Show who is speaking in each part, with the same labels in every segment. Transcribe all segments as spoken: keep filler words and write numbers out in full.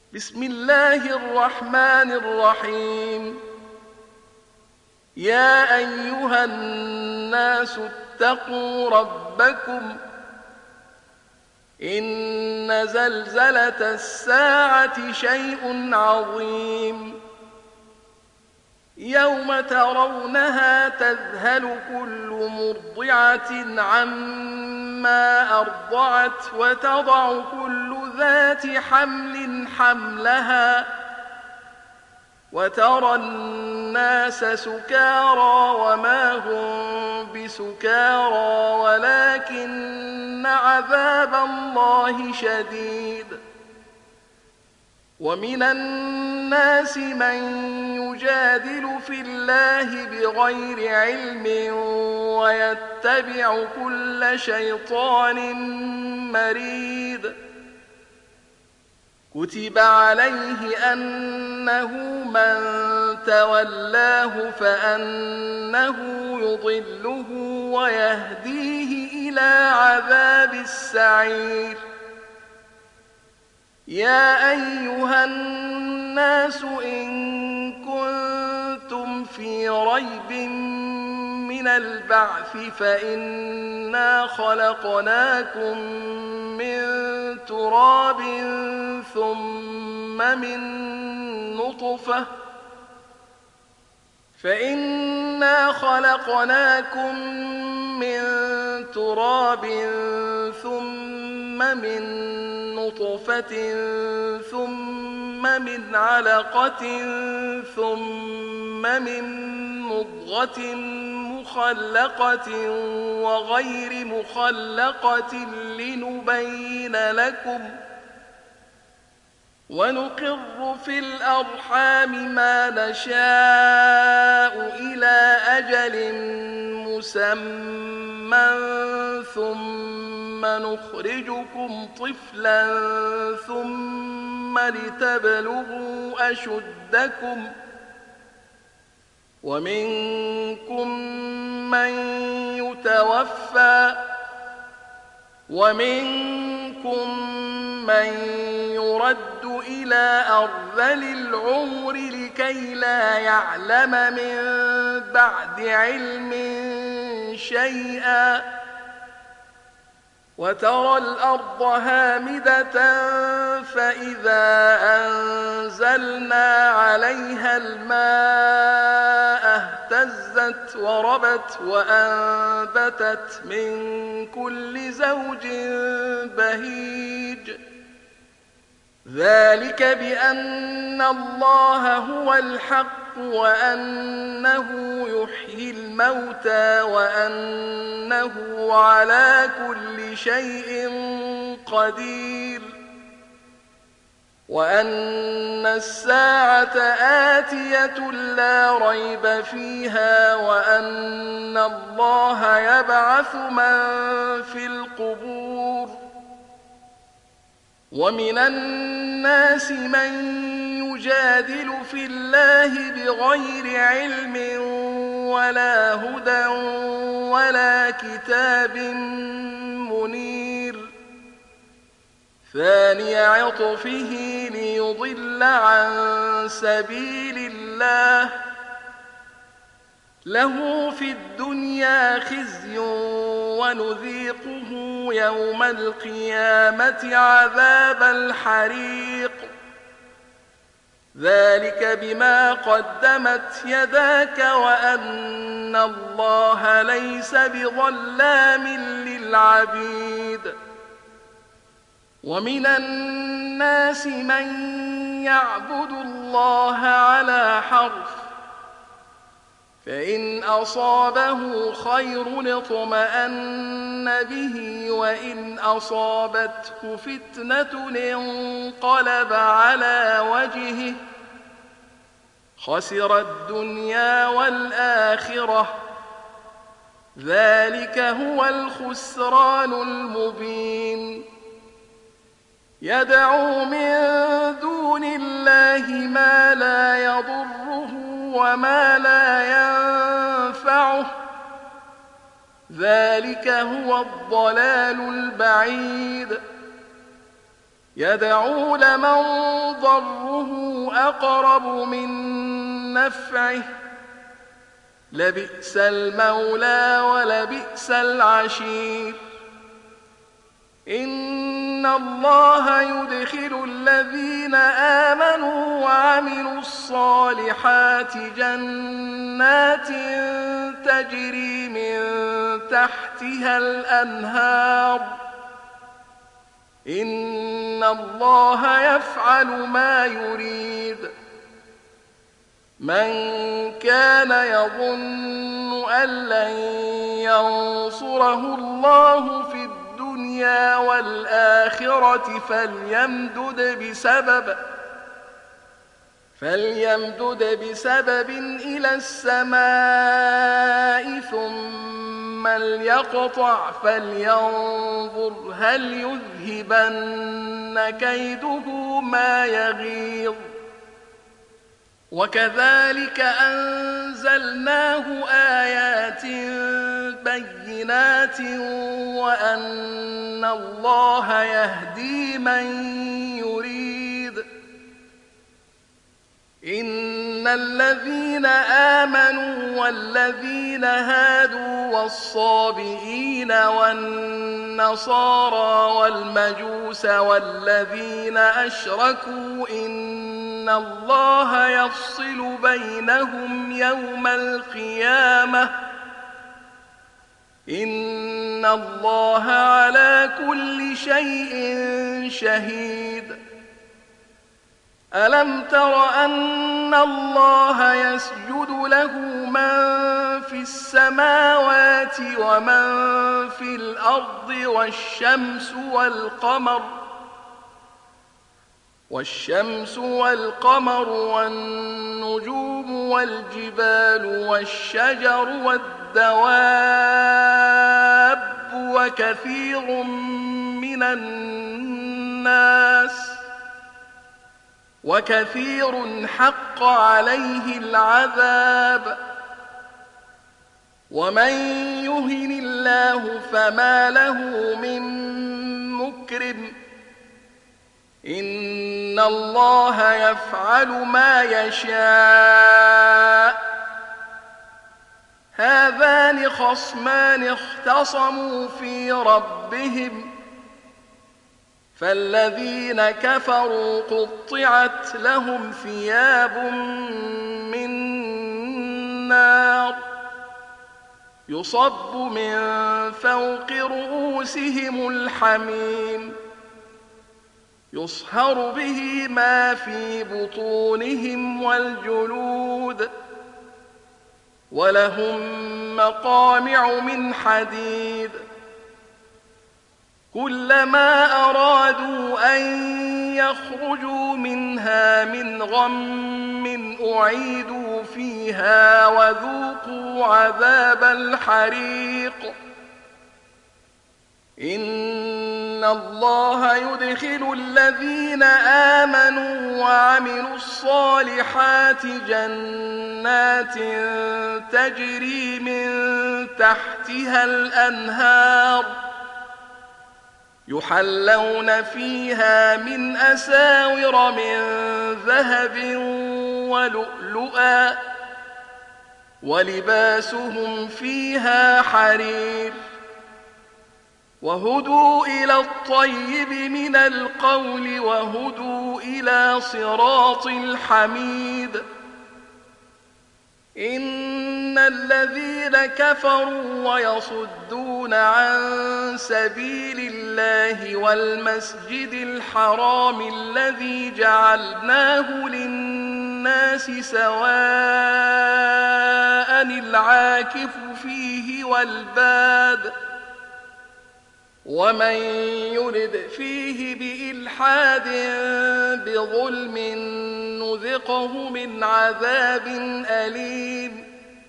Speaker 1: بسم الله الرحمن الرحيم. يا أيها الناس اتقوا ربكم إن زلزلة الساعة شيء عظيم يوم ترونها تذهل كل مرضعة عما أرضعت وتضع كل ذات حمل حملها وترى الناس سكارى وما هم بسكارى ولكن عذاب الله شديد. ومن الناس من يجادل في الله بغير علم ويتبع كل شيطان مريد. كتب عليه أنه من تولاه فأنه يضله ويهديه إلى عذاب السعير. يا أيها الناس إن كنتم في ريب من البعث فإنا خلقناكم من تراب ثم من نطفة فإنا خلقناكم من تراب ثم من نطفة ثم من علقة ثم من مضغة مخلقة وغير مخلقة لنبين لكم ونقر في الأرحام ما نشاء إلى أجل مسمى ثم نخرجكم طفلا ثم لتبلغوا أشدكم ومنكم من يتوفى ومنكم من يرد إلى أرذل العمر لكي لا يعلم من بعد علم شيئا. وترى الأرض هامدة فإذا أنزلنا عليها الماء اهتزت وربت وأنبتت من كل زوج بهيج. ذلك بأن الله هو الحق وأنه يحيي الموتى وأنه على كل شيء قدير وأن الساعة آتية لا ريب فيها وأن الله يبعث من في القبور. ومن الناس من يجادل في الله بغير علم ولا هدى ولا كتاب منير. ثاني عطفه ليضل عن سبيل الله له في الدنيا خزي ونذيقه يوم القيامة عذاب الحريق. ذلك بما قدمت يداك وأن الله ليس بظلام للعبيد. ومن الناس من يعبد الله على حرف فإن أصابه خير اطمأن به وإن أصابته فتنة انقلب على وجهه خسر الدنيا والآخرة. ذلك هو الخسران المبين. يدعو من دون الله ما لا يضره وما لا ينفعه ذلك هو الضلال البعيد. يدعو لمن ضره أقرب من نفعه لبئس المولى ولبئس العشير إن الله يدخل الذين آمنوا وعملوا الصالحات جنات تجري من تحتها الأنهار إن الله يفعل ما يريد من كان يظن أن لن ينصره الله في الدنيا والآخرة فليمدد بسبب فليمدد بسبب إلى السماء ثم ليقطع فلينظر هل يذهبن كيده ما يغيظ وكذلك أنزلناه آيات بينات وأن الله يهدي من يريد إن الذين آمنوا والذين هادوا والصابئين والنصارى والمجوس والذين أشركوا إن الله يفصل بينهم يوم القيامة إن الله على كل شيء شهيد ألم تر أن الله يسجد له من في السماوات ومن في الأرض والشمس والقمر والشمس والقمر والنجوم والجبال والشجر والدواب وكثير من الناس وكثير حق عليه العذاب ومن يهن الله فما له من مكرم إن الله يفعل ما يشاء هذان خصمان اختصموا في ربهم فالذين كفروا قطعت لهم ثياب من نار يصب من فوق رؤوسهم الحميم يصهر به ما في بطونهم والجلود ولهم مقامع من حديد كلما أرادوا أن يخرجوا منها من غم أعيدوا فيها وذوقوا عذاب الحريق إن الله يدخل الذين آمنوا وعملوا الصالحات جنات تجري من تحتها الأنهار يحلون فيها من أساور من ذهب ولؤلؤا ولباسهم فيها حرير وهدوا إلى الطيب من القول وهدوا إلى صراط الحميد إن الذين كفروا ويصدون عن سبيل الله والمسجد الحرام الذي جعلناه للناس سواء العاكف فيه والباد ومن يرد فيه بإلحاد بظلم نذقه من عذاب أليم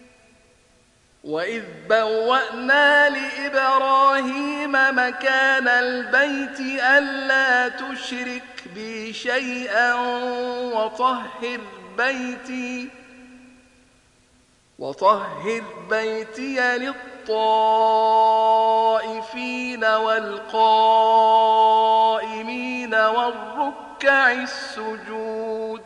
Speaker 1: وإذ بوأنا لإبراهيم مكان البيت ألا تشرك بي شيئا وطهر بيتي وطهر بيتي للطهر للطائفين والقائمين والركع السجود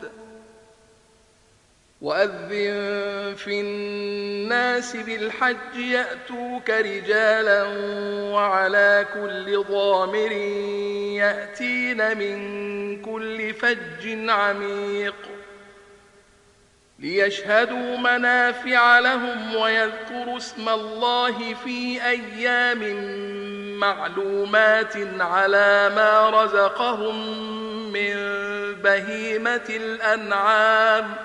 Speaker 1: وأذن في الناس بالحج يأتوك رجالا وعلى كل ضامر يأتين من كل فج عميق ليشهدوا منافع لهم ويذكروا اسم الله في أيام معلومات على ما رزقهم من بهيمة الأنعام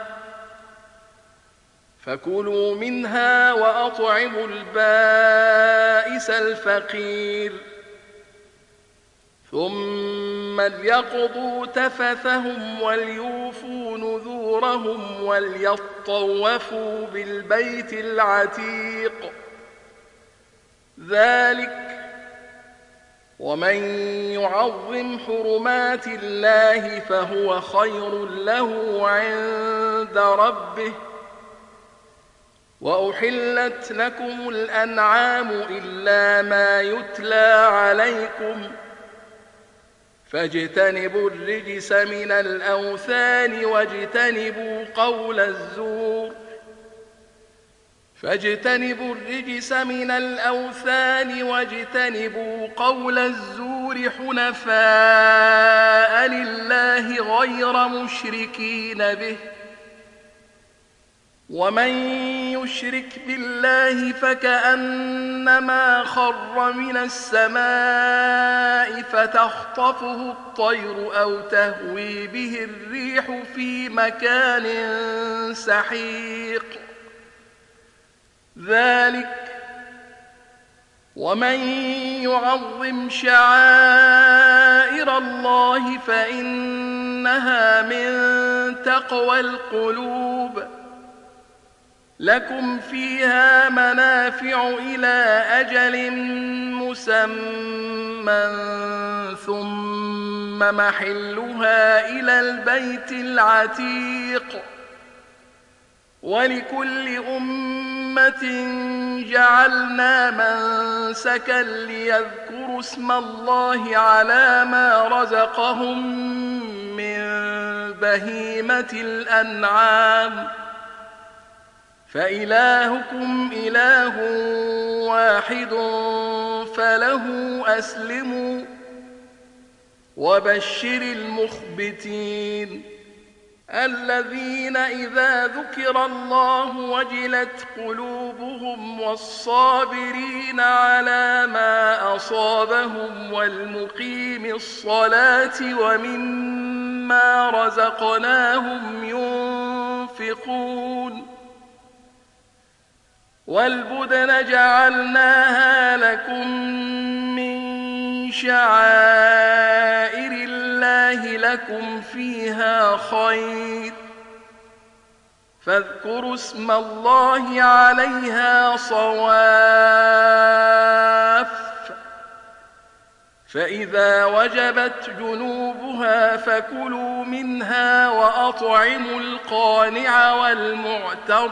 Speaker 1: فكلوا منها وأطعموا البائس الفقير ثم ليقضوا تفثهم وليوفوا نذورهم وليطوفوا بالبيت العتيق ذلك ومن يعظم حرمات الله فهو خير له عند ربه وأحلت لكم الأنعام إلا ما يتلى عليكم فاجتنبوا الرجس من الأوثان واجتنبوا قول الزور فاجتنبوا الرجس من الأوثان واجتنبوا قول الزور حنفاء لله غير مشركين به ومن يشرك بالله فكأنما خر من السماء فتخطفه الطير أو تهوي به الريح في مكان سحيق ذلك ومن يعظم شعائر الله فإنها من تقوى القلوب لكم فيها منافع إلى أجل مسمى ثم محلها إلى البيت العتيق ولكل أمة جعلنا منسكا ليذكروا اسم الله على ما رزقهم من بهيمة الأنعام فإلهكم إله واحد فله أسلموا وبشر المخبتين الذين إذا ذكر الله وجلت قلوبهم والصابرين على ما أصابهم والمقيم الصلاة ومما رزقناهم ينفقون والبدن جعلناها لكم من شعائر الله لكم فيها خير فاذكروا اسم الله عليها صواف فإذا وجبت جنوبها فكلوا منها وأطعموا القانع والمعتر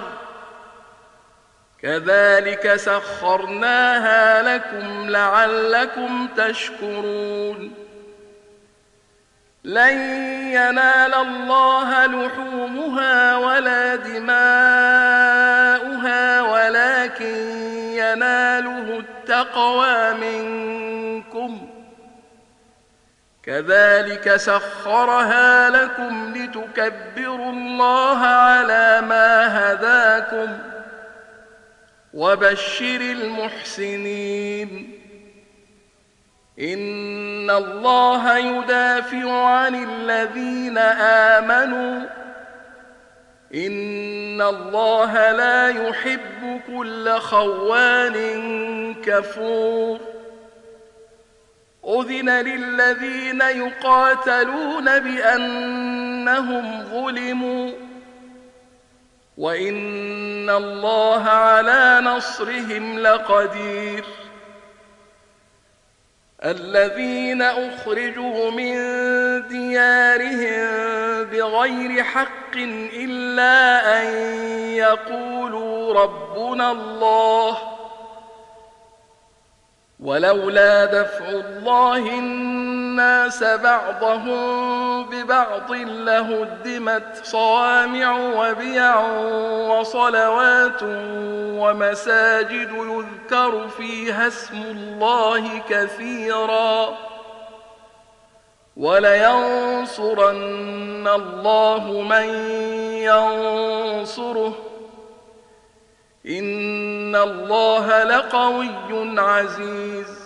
Speaker 1: كذلك سخرناها لكم لعلكم تشكرون لن ينال الله لحومها ولا دماؤها ولكن يناله التقوى منكم كذلك سخرها لكم لتكبروا الله على ما هداكم وبشر المحسنين إن الله يدافع عن الذين آمنوا إن الله لا يحب كل خوان كفور أذن للذين يقاتلون بأنهم ظلموا وإن الله على نصرهم لقدير الذين أخرجوا من ديارهم بغير حق إلا أن يقولوا ربنا الله ولولا دفع الله الناس بعضهم ببعض لهدمت صوامع وبيع وصلوات ومساجد يذكر فيها اسم الله كثيرا ولينصرن الله من ينصره إن الله لقوي عزيز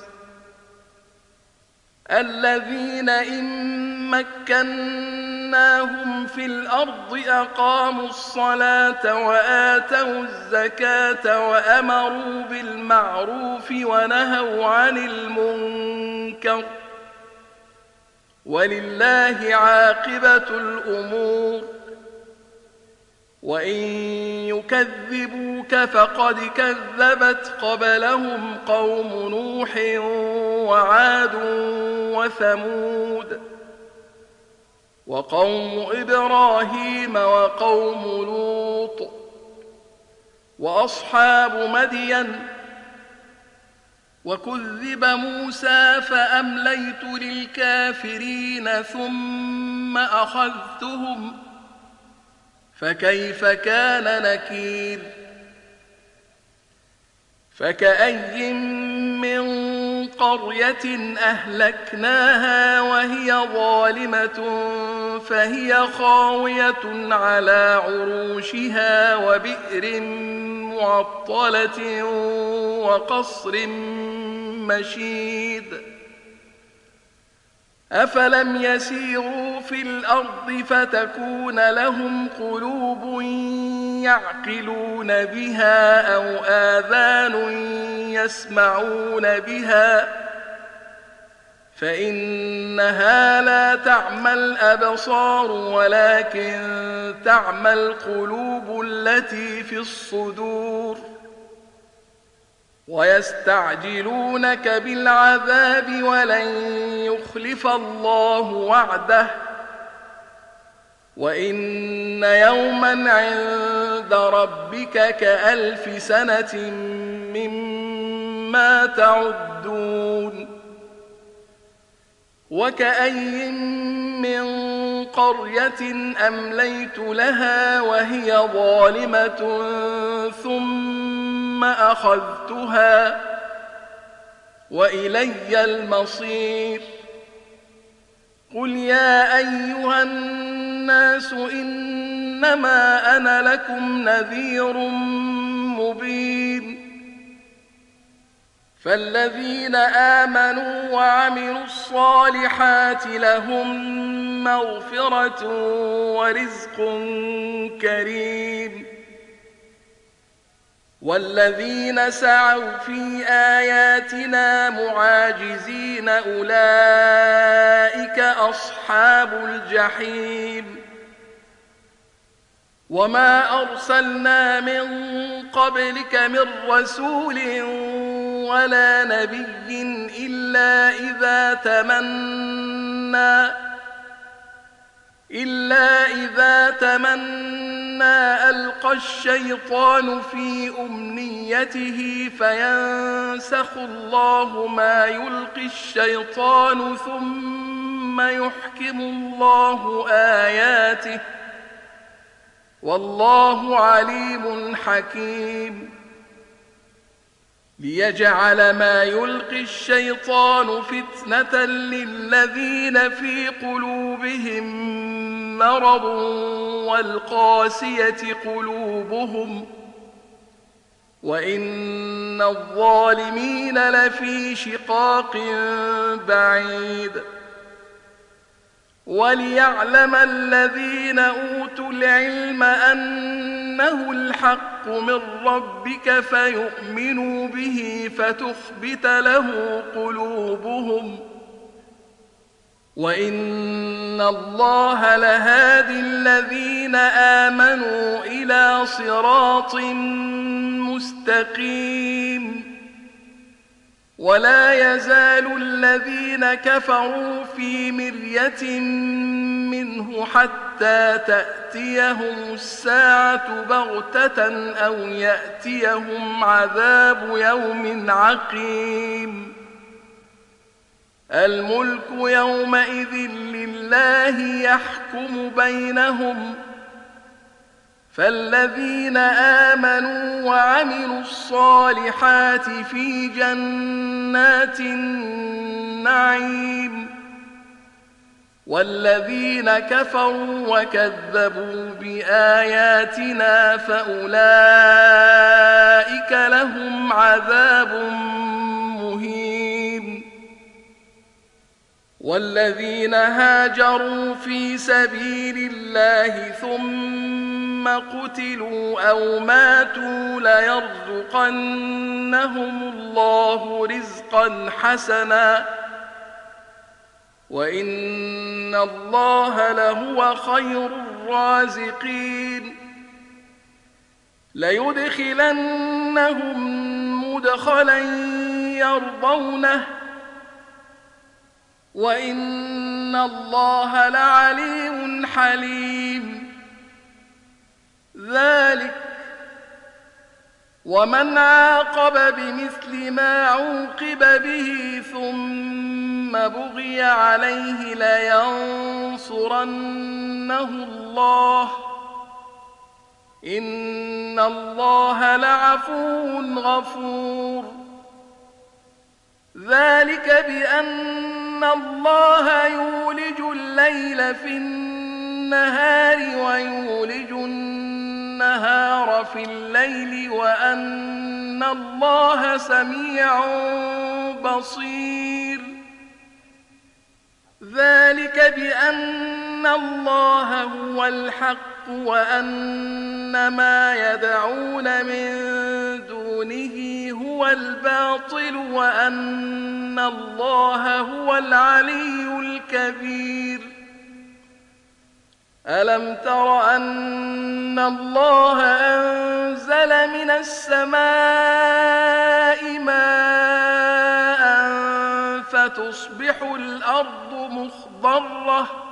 Speaker 1: الذين إن مكناهم في الأرض أقاموا الصلاة وآتوا الزكاة وأمروا بالمعروف ونهوا عن المنكر ولله عاقبة الأمور وإن يكذبوك فقد كذبت قبلهم قوم نوح وعاد وثمود وقوم إبراهيم وقوم لوط وأصحاب مدين وكذب موسى فأمليت للكافرين ثم أخذتهم فكيف كان نكير فكأي من قرية أهلكناها وهي ظالمة فهي خاوية على عروشها وبئر معطلة وقصر مشيد أفلم يسيروا في الأرض فتكون لهم قلوب يعقلون بها أو آذان يسمعون بها فإنها لا تعمى الأبصار ولكن تعمى القلوب التي في الصدور ويستعجلونك بالعذاب ولن يخلف الله وعده وإن يوما عند ربك كألف سنة مما تعدون وكأي من قرية أمليت لها وهي ظالمة ثم أخذتها وإلي المصير قل يا أيها الناس إنما أنا لكم نذير مبين فالذين آمنوا وعملوا الصالحات لهم مغفرة ورزق كريم والذين سعوا في آياتنا معاجزين أولئك أصحاب الجحيم وما أرسلنا من قبلك من رسول ولا نبي إلا إذا تمنى إلا إذا تمنى ألقى الشيطان في أمنيته فينسخ الله ما يلقي الشيطان ثم يحكم الله آياته والله عليم حكيم ليجعل ما يلقي الشيطان فتنة للذين في قلوبهم مرض والقاسية قلوبهم وإن الظالمين لفي شقاق بعيد وليعلم الذين أوتوا العلم أنه الحق من ربك فيؤمنوا به فتخبت له قلوبهم وإن الله لهادي الذين آمنوا إلى صراط مستقيم ولا يزال الذين كفروا في مرية منه حتى تأتيهم الساعة بغتة أو يأتيهم عذاب يوم عقيم الملك يومئذ لله يحكم بينهم فالذين آمنوا وعملوا الصالحات في جنات النعيم والذين كفروا وكذبوا بآياتنا فأولئك لهم عذاب مهين والذين هاجروا في سبيل الله ثم قتلوا أو ماتوا ليرزقنهم الله رزقا حسنا وإن الله لهو خير الرازقين ليدخلنهم مدخلا يرضونه وإن الله لعليم حليم ذلك ومن عاقب بمثل ما عوقب به ثم بغي عليه لينصرنه الله إن الله لعفو غفور ذلك بأن الله يولج الليل في النهار ويولج النهار في الليل وأن الله سميع بصير ذلك بأن الله هو الحق وأن ما يدعون من دونه هو الباطل وأن الله هو العلي الكبير ألم تر أن الله أنزل من السماء ماء فتصبح الأرض مخضرة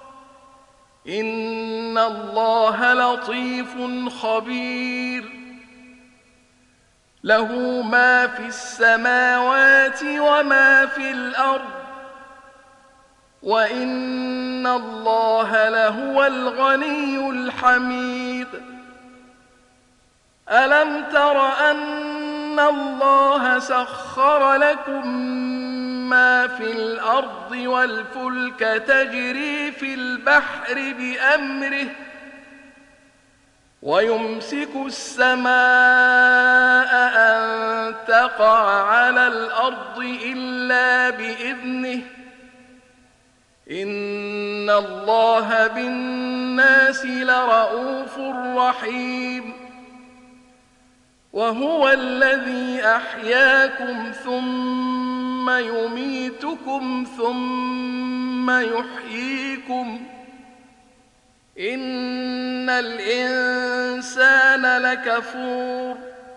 Speaker 1: إن الله لطيف خبير له ما في السماوات وما في الأرض وإن الله لهو الغني الحميد ألم تر أن الله سخر لكم ما في الأرض والفلك تجري في البحر بأمره ويمسك السماء أن تقع على الأرض إلا بإذنه إن الله بالناس لرءوف رحيم وهو الذي أحياكم ثم يميتكم ثم يحييكم إن الإنسان لكفور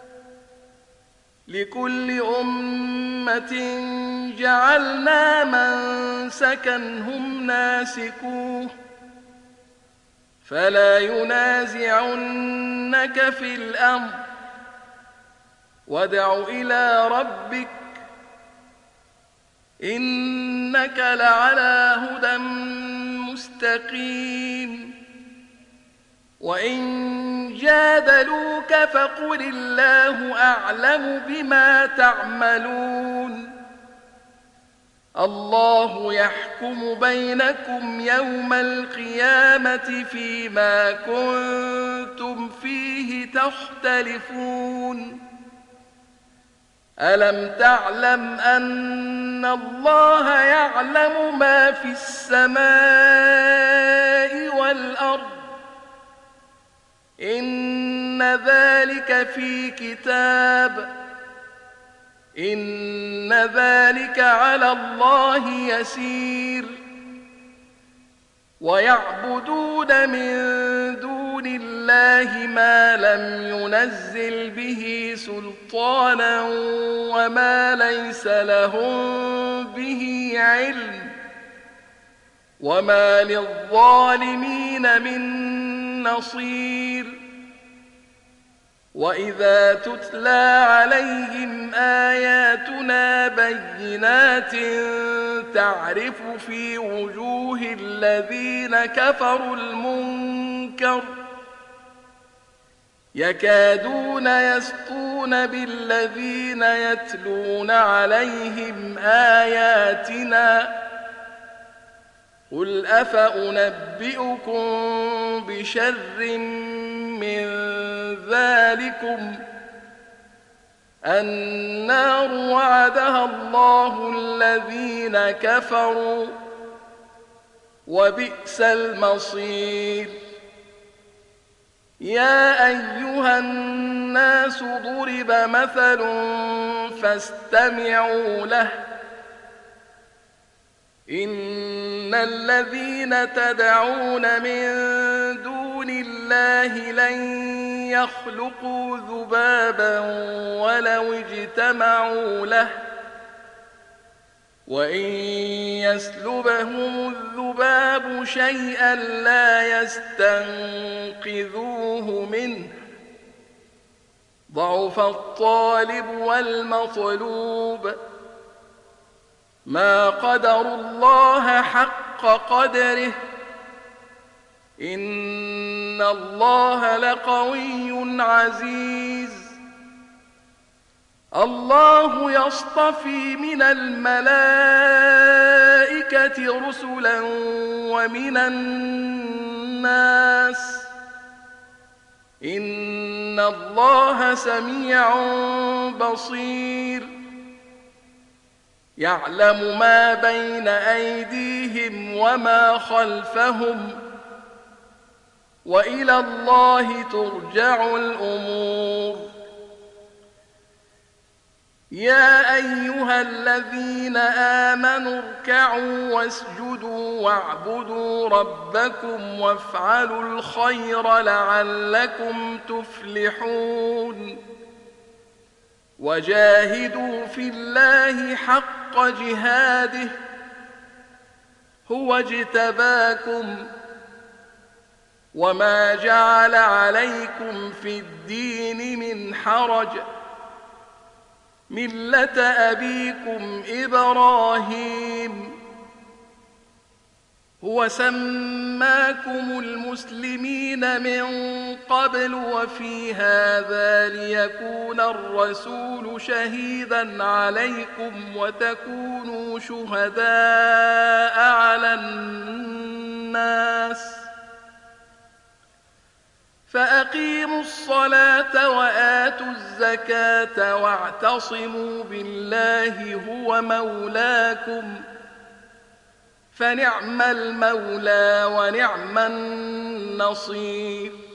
Speaker 1: لكل أمة جعلنا منسكا هم ناسكوه فلا ينازعنك في الأمر وادع إلى ربك إنك لعلى هدى مستقيم وإن جادلوك فقل الله أعلم بما تعملون الله يحكم بينكم يوم القيامة فيما كنتم فيه تختلفون ألم تعلم أن الله يعلم ما في السماء والأرض إن ذلك في كتاب إن ذلك على الله يسير ويعبدون من دون الله ما لم ينزل به سلطانا وما ليس لهم به علم وما للظالمين من نصير وإذا تتلى عليهم آياتنا بينات تعرف في وجوه الذين كفروا المنكر يكادون يسطون بالذين يتلون عليهم آياتنا قل أفأنبئكم بشر من ذلكم النار وعدها الله الذين كفروا وبئس المصير يا أيها الناس ضرب مثل فاستمعوا له إن الذين تدعون من دون الله لن يخلقوا ذبابا ولو اجتمعوا له وإن يسلبهم الذباب شيئا لا يستنقذوه منه ضعف الطالب والمطلوب ما قدروا الله حق قدره إن الله لقوي عزيز الله يصطفي من الملائكة رسلا ومن الناس إن الله سميع بصير يعلم ما بين أيديهم وما خلفهم وإلى الله ترجع الأمور يا أيها الذين آمنوا اركعوا واسجدوا واعبدوا ربكم وافعلوا الخير لعلكم تفلحون وجاهدوا في الله حق جهاده هو اجتباكم وما جعل عليكم في الدين من حرج ملة أبيكم إبراهيم هو سماكم المسلمين من قبل وفي هذا ليكون الرسول شهيدا عليكم وتكونوا شهداء على الناس فأقيموا الصلاة وآتوا الزكاة واعتصموا بالله هو مولاكم فنعم المولى ونعم النصير